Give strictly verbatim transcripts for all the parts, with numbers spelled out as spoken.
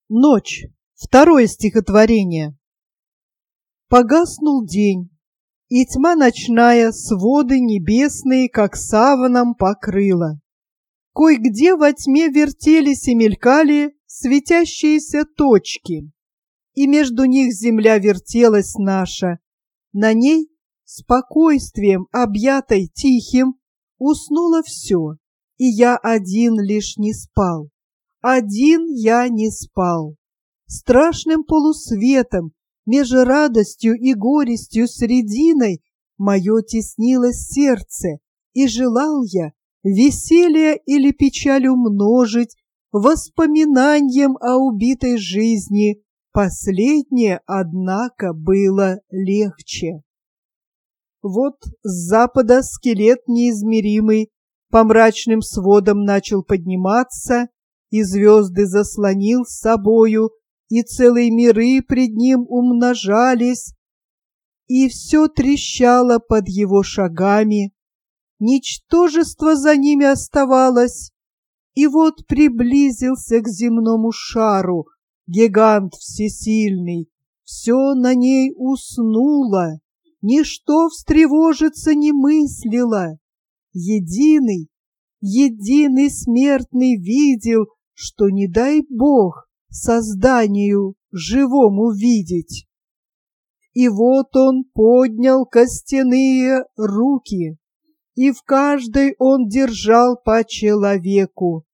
Ночь. Второе стихотворение. Погаснул день, и тьма ночная своды небесные, как саваном, покрыла. Кой-где во тьме вертелись и мелькали светящиеся точки, и между них земля вертелась наша. На ней, спокойствием объятой тихим, уснуло все, и я один лишь не спал. Один я не спал. Страшным полусветом, между радостью и горестью срединой, мое теснилось сердце, и желал я веселье или печаль умножить воспоминанием о убитой жизни. Последнее, однако, было легче. Вот с запада скелет неизмеримый по мрачным сводам начал подниматься, и звезды заслонил с собою, и целые миры пред ним умножались, и все трещало под его шагами, ничтожество за ними оставалось, и вот приблизился к земному шару гигант всесильный, все на ней уснуло, ничто встревожиться не мыслило. Единый, единый смертный видел, что не дай Бог созданию живому видеть. И вот он поднял костяные руки, и в каждой он держал по человеку,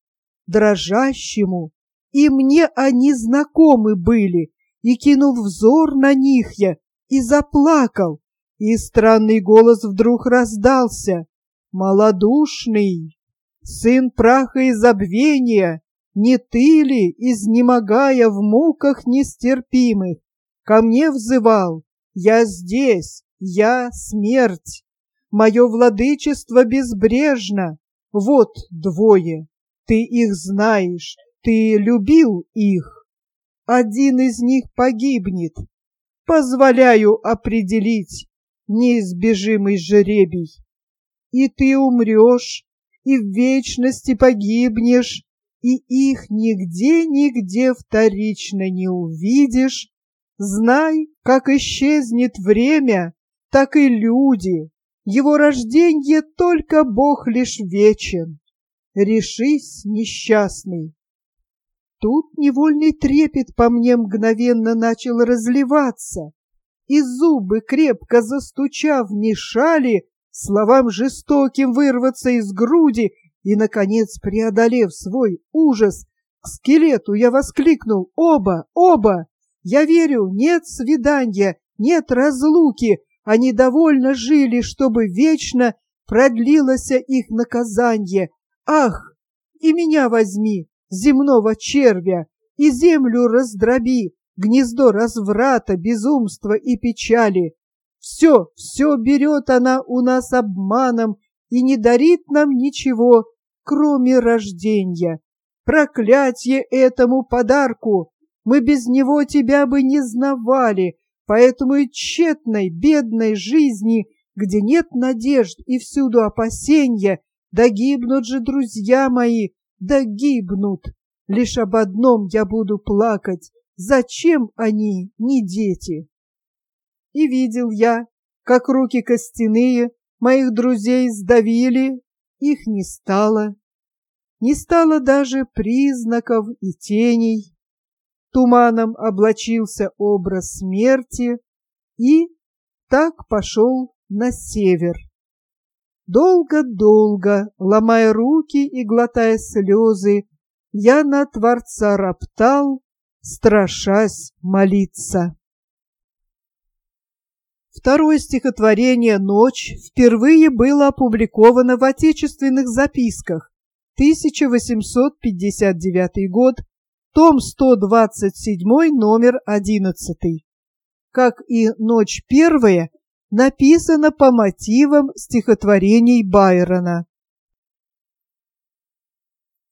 дрожащему, и мне они знакомы были, и кинул взор на них я, и заплакал, и странный голос вдруг раздался: «Малодушный, сын праха и забвения, не ты ли, изнемогая в муках нестерпимых, ко мне взывал? Я здесь, я смерть, мое владычество безбрежно. Вот двое, ты их знаешь, ты любил их. Один из них погибнет. Позволяю определить неизбежимый жребий. И ты умрешь, и в вечности погибнешь, и их нигде-нигде вторично не увидишь. Знай, как исчезнет время, так и люди. Его рожденье только Бог лишь вечен. Решись, несчастный». Тут невольный трепет по мне мгновенно начал разливаться, и зубы, крепко застучав, мешали словам жестоким вырваться из груди, и, наконец, преодолев свой ужас, к скелету я воскликнул: «Оба, оба! Я верю, нет свидания, нет разлуки, они довольно жили, чтобы вечно продлилось их наказание. Ах, и меня возьми, земного червя, и землю раздроби, гнездо разврата, безумства и печали. Все, все берет она у нас обманом и не дарит нам ничего, кроме рождения. Проклятье этому подарку! Мы без него тебя бы не знавали, поэтому и тщетной, бедной жизни, где нет надежд и всюду опасения, да гибнут же друзья мои, да гибнут. Лишь об одном я буду плакать: зачем они не дети?» И видел я, как руки костяные моих друзей сдавили, их не стало. Не стало даже признаков и теней. Туманом облачился образ смерти, и так пошел на север. Долго-долго, ломая руки и глотая слезы, я на Творца роптал, страшась молиться. Второе стихотворение «Ночь» впервые было опубликовано в отечественных записках, тысяча восемьсот пятьдесят девятый год, том сто двадцать семь, номер одиннадцатый. Как и «Ночь первая», написано по мотивам стихотворений Байрона.